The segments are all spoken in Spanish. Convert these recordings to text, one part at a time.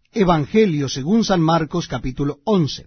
Evangelio según San Marcos, capítulo 11.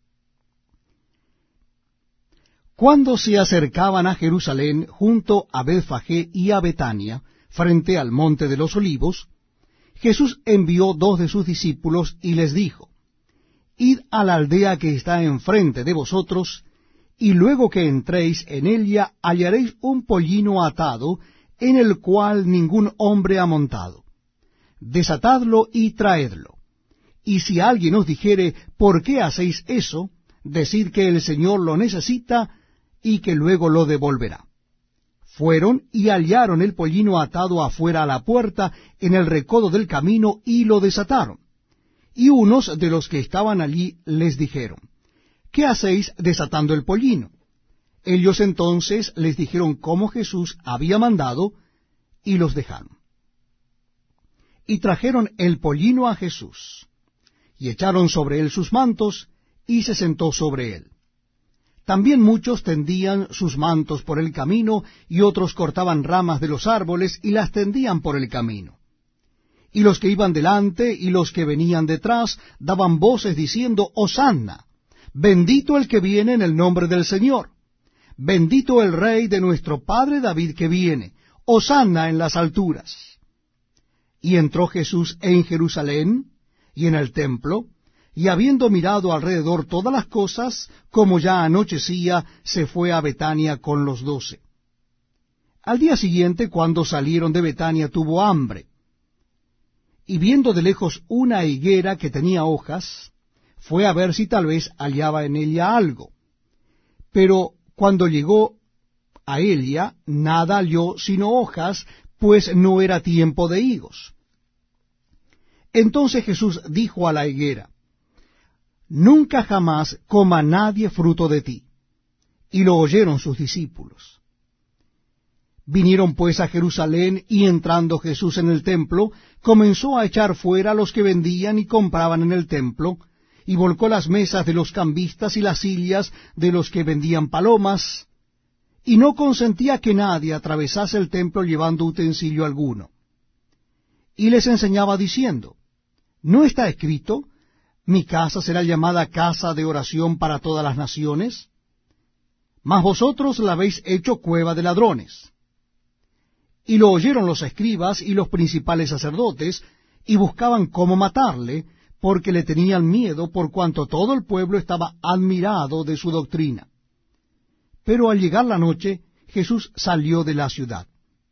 Cuando se acercaban a Jerusalén, junto a Betfagé y a Betania, frente al monte de los Olivos, Jesús envió 2 de sus discípulos y les dijo: Id a la aldea que está enfrente de vosotros, y luego que entréis en ella hallaréis un pollino atado, en el cual ningún hombre ha montado. Desatadlo y traedlo. Y si alguien os dijere: ¿por qué hacéis eso?, decid que el Señor lo necesita y que luego lo devolverá. Fueron y hallaron el pollino atado afuera a la puerta, en el recodo del camino, y lo desataron. Y unos de los que estaban allí les dijeron: ¿qué hacéis desatando el pollino? Ellos entonces les dijeron cómo Jesús había mandado, y los dejaron. Y trajeron el pollino a Jesús, y echaron sobre él sus mantos, y se sentó sobre él. También muchos tendían sus mantos por el camino, y otros cortaban ramas de los árboles, y las tendían por el camino. Y los que iban delante y los que venían detrás daban voces diciendo: Hosanna, bendito el que viene en el nombre del Señor, bendito el Rey de nuestro Padre David que viene, Hosanna en las alturas. Y entró Jesús en Jerusalén y en el templo, y habiendo mirado alrededor todas las cosas, como ya anochecía, se fue a Betania con los 12. Al día siguiente, cuando salieron de Betania, tuvo hambre. Y viendo de lejos una higuera que tenía hojas, fue a ver si tal vez hallaba en ella algo. Pero cuando llegó a ella, nada halló sino hojas, pues no era tiempo de higos. Entonces Jesús dijo a la higuera: Nunca jamás coma nadie fruto de ti. Y lo oyeron sus discípulos. Vinieron pues a Jerusalén, y entrando Jesús en el templo, comenzó a echar fuera a los que vendían y compraban en el templo, y volcó las mesas de los cambistas y las sillas de los que vendían palomas, y no consentía que nadie atravesase el templo llevando utensilio alguno. Y les enseñaba diciendo: ¿no está escrito: mi casa será llamada casa de oración para todas las naciones? Mas vosotros la habéis hecho cueva de ladrones. Y lo oyeron los escribas y los principales sacerdotes, y buscaban cómo matarle, porque le tenían miedo, por cuanto todo el pueblo estaba admirado de su doctrina. Pero al llegar la noche, Jesús salió de la ciudad.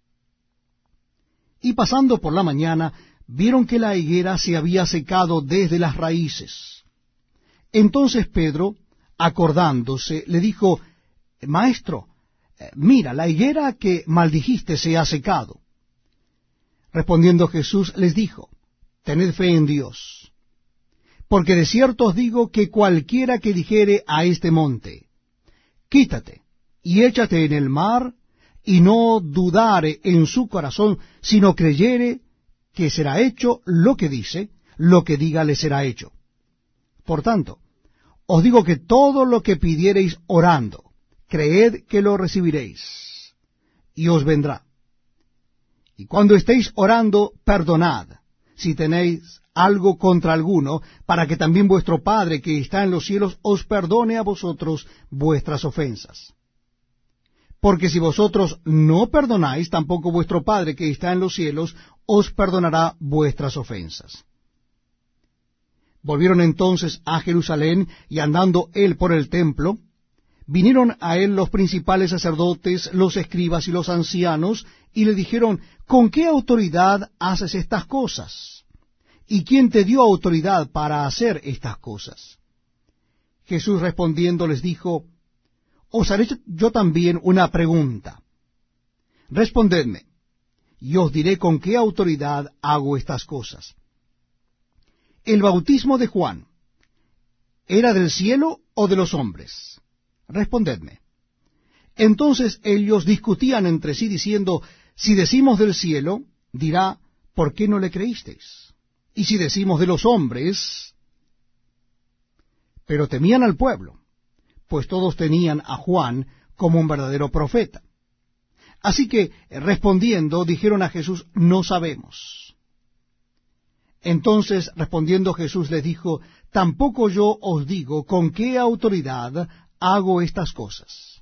Y pasando por la mañana, vieron que la higuera se había secado desde las raíces. Entonces Pedro, acordándose, le dijo: Maestro, mira, la higuera que maldijiste se ha secado. Respondiendo Jesús les dijo: Tened fe en Dios, porque de cierto os digo que cualquiera que dijere a este monte: Quítate y échate en el mar, y no dudare en su corazón, sino creyere que será hecho lo que dice, lo que diga le será hecho. Por tanto, os digo que todo lo que pidiereis orando, creed que lo recibiréis, y os vendrá. Y cuando estéis orando, perdonad, si tenéis algo contra alguno, para que también vuestro Padre que está en los cielos os perdone a vosotros vuestras ofensas. Porque si vosotros no perdonáis, tampoco vuestro Padre que está en los cielos os perdonará vuestras ofensas. Volvieron entonces a Jerusalén, y andando él por el templo, vinieron a él los principales sacerdotes, los escribas y los ancianos, y le dijeron: ¿con qué autoridad haces estas cosas? ¿Y quién te dio autoridad para hacer estas cosas? Jesús respondiendo les dijo: os haré yo también una pregunta. Respondedme, y os diré con qué autoridad hago estas cosas. ¿El bautismo de Juan era del cielo o de los hombres? Respondedme. Entonces ellos discutían entre sí, diciendo: si decimos del cielo, dirá: ¿por qué no le creísteis? Y si decimos de los hombres... Pero temían al pueblo, pues todos tenían a Juan como un verdadero profeta. Así que, respondiendo, dijeron a Jesús: no sabemos. Entonces respondiendo Jesús les dijo, tampoco yo os digo con qué autoridad hago estas cosas.